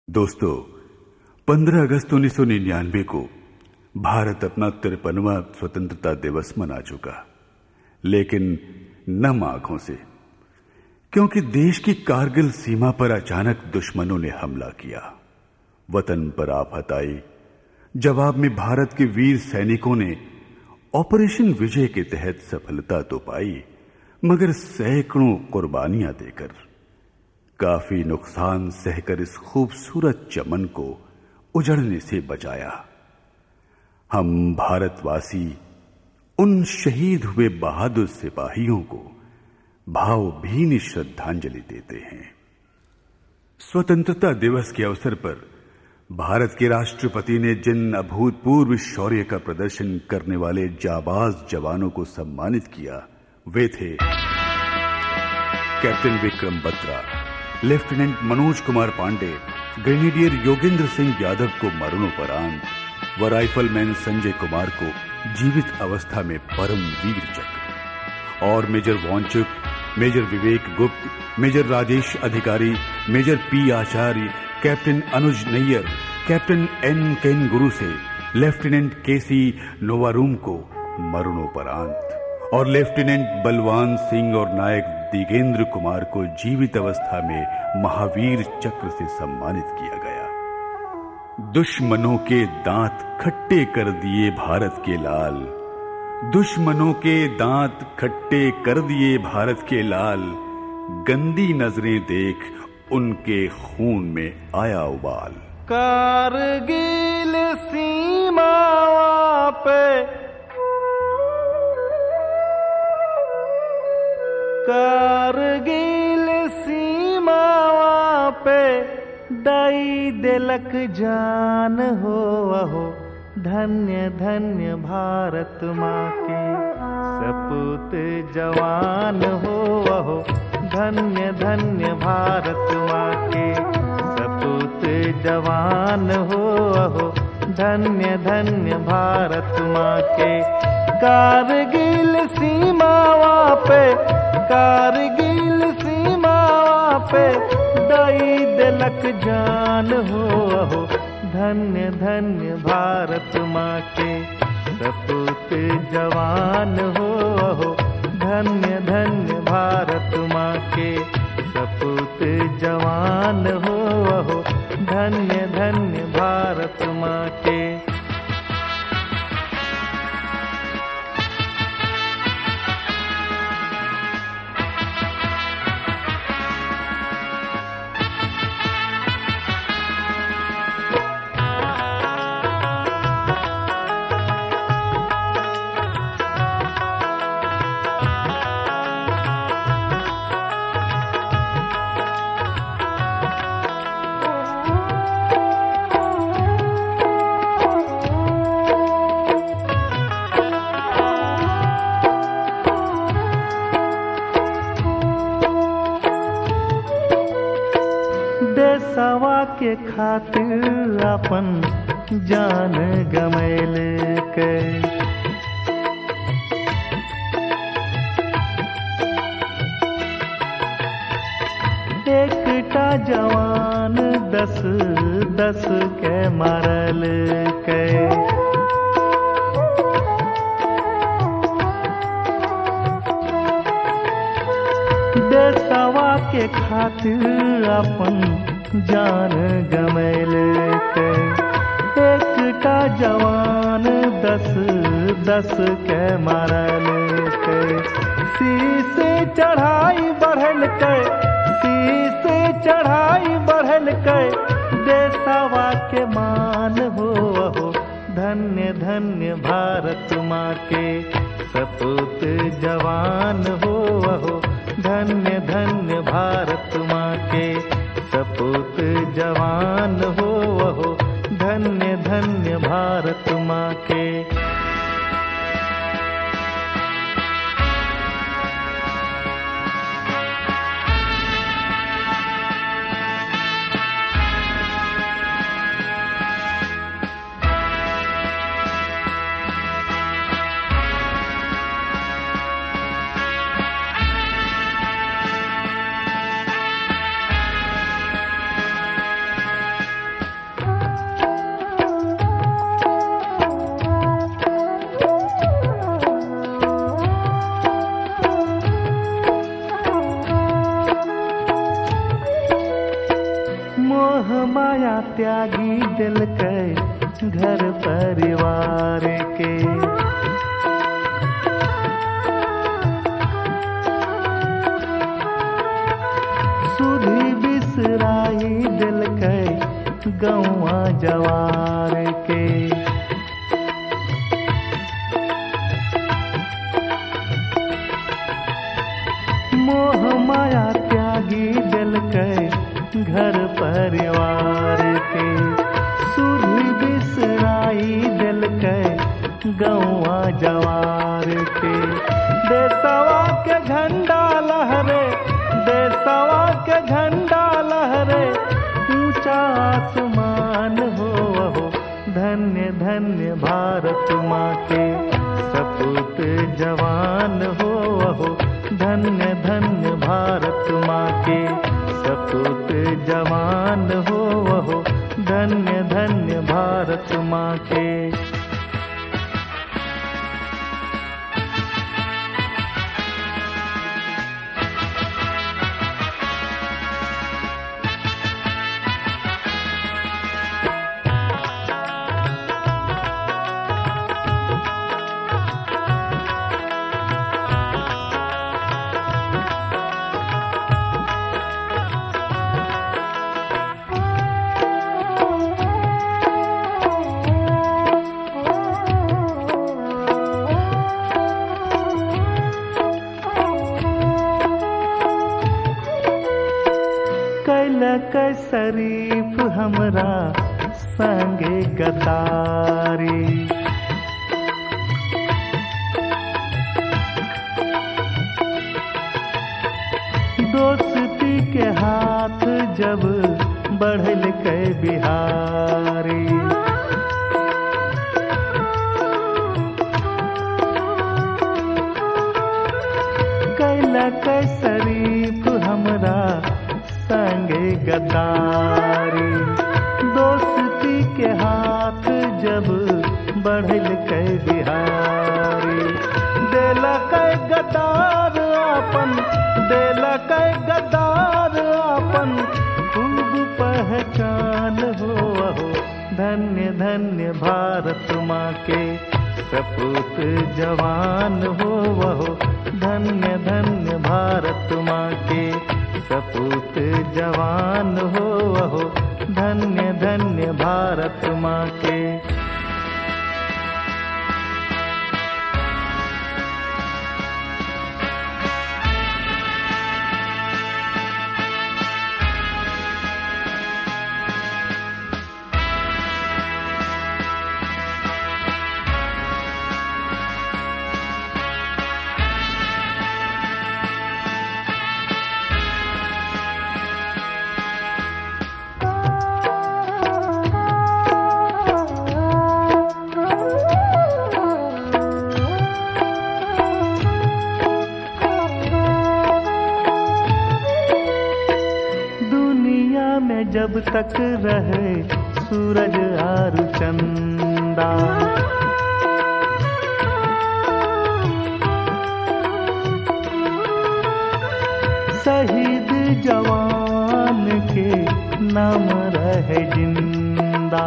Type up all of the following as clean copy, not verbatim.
दोस्तों, 15 अगस्त 1999 को भारत अपना 53वां स्वतंत्रता दिवस मना चुका, लेकिन नम आंखों से, क्योंकि देश की कारगिल सीमा पर अचानक दुश्मनों ने हमला किया। वतन पर आफत आई। जवाब में भारत के वीर सैनिकों ने ऑपरेशन विजय के तहत सफलता तो पाई, मगर सैकड़ों कुर्बानियां देकर, काफी नुकसान सहकर इस खूबसूरत चमन को उजड़ने से बचाया। हम भारतवासी उन शहीद हुए बहादुर सिपाहियों को भावभीनी श्रद्धांजलि देते हैं। स्वतंत्रता दिवस के अवसर पर भारत के राष्ट्रपति ने जिन अभूतपूर्व शौर्य का प्रदर्शन करने वाले जाबाज जवानों को सम्मानित किया, वे थे captain Vikram Batra, lieutenant Manoj Kumar Pandey, grenadier Yogendra Singh Yadav को मरणोपरांत व राइफलमैन संजय कुमार को जीवित अवस्था में परमवीर चक्र, और मेजर वांचुक, मेजर विवेक गुप्त, मेजर राजेश अधिकारी, मेजर पी आचार्य, कैप्टन अनुज नैयर, कैप्टन एन केन गुरु से लेफ्टिनेंट केसी नोवारूम को मरणोपरांत और लेफ्टिनेंट बलवान सिंह और नायक दिगेंद्र कुमार को जीवित अवस्था में महावीर चक्र से सम्मानित किया गया। दुश्मनों के दांत खट्टे कर दिए भारत के लाल, दुश्मनों के दांत खट्टे कर दिए भारत के लाल, गंदी नजरें देख उनके खून में आया उबाल। कारगिल सीमा पे, कारगिल सीमा पे दाई दिलक जान हो, अहो धन्य धन्य भारत माँ के सपूत जवान हो, अहो धन्य धन्य भारत माँ के सपूत जवान हो, अहो धन्य धन्य भारत माँ के। कारगिल सीमा पे, कारगिल सीमा पे दाई दिलक जान हो, अहो धन्य धन्य भारत माँ के सपूत जवान हो, अहो धन्य धन्य भारत माँ के सपूत जवान हो, अहो धन्य धन्य भारत माँ के। देशवा के खातिर अपन जान गमैल के, एकटा जवान 10 के मारल के। देशवा के खातिर अपन जान गमैल के, एकटा जवान 10 के मारल के। शीश चढ़ाई बढ़ल के, शीश चढ़ाई बढ़ल के, देशवा के मान हो, अहो धन्य धन्य भारत माँ के सपूत जवान हो, अहो धन्य धन्य भारत माँ के सपूत जवान हो, अहो धन्य धन्य भारत माँ के। मोह माया त्यागी दिल के घर परिवार के। सुधी बिसराई दिल के गौआ जवार के। मोह माया त्यागी दिल के घर परिवार के। सुधी बिसराई दिल के गौआ जवार के। देशवा के झंडा लहरे, देशवा के झंडा लहरे, ऊंचा आसमान हो धन्य धन्य भारत माँ के सपूत जवान हो। धन्य धन्य भारत माँ के सपूत जवान हो। धन्य धन्य भारत माँ के। कैलक शरीफ हमरा संगे गद्दारी। दोस्ती के हाथ जब बढ़ल के बिहारी। कैलक शरीफ हमरा संगे गद्दारी। दोस्ती के हाथ जब बढ़ल के बिहारी। देलक गद्दार अपन, देलक गद्दार अपन, खूब पहचान हो। धन्य धन्य भारत माँ के सपूत जवान हो। धन्य धन्य भारत माँ के सपूत जवान हो। धन्य धन्य भारत माँ के। में जब तक रहे सूरज और चंदा, शहीद जवान के नाम रहे जिंदा।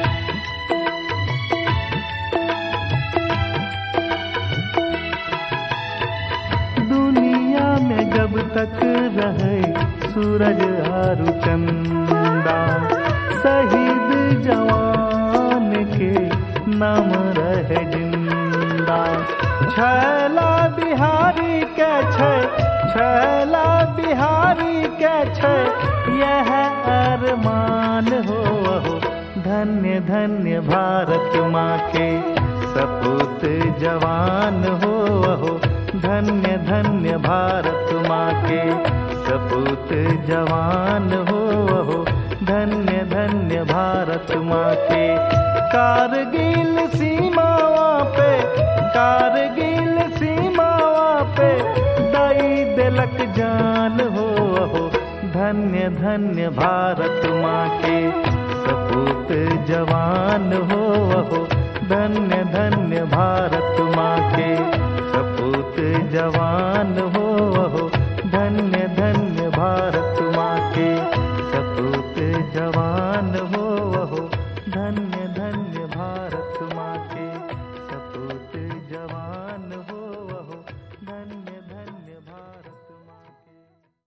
दुनिया में जब तक रहे सूरज और चंदा, शहीद जवान के नाम रहे जिंदा। छैला बिहारी के छै, छैला बिहारी के छै यह अरमान हो। धन्य धन्य भारत माँ के सपूत जवान हो। धन्य धन्य भारत माँ के सपूत जवान हो। धन्य धन्य भारत माँ के। कारगिल सीमावा पे, कारगिल सीमावा पे दई दिलक जान हो। धन्य धन्य भारत माँ के सपूत जवान हो। धन्य धन्य भारत माँ के सपूत जवान हो।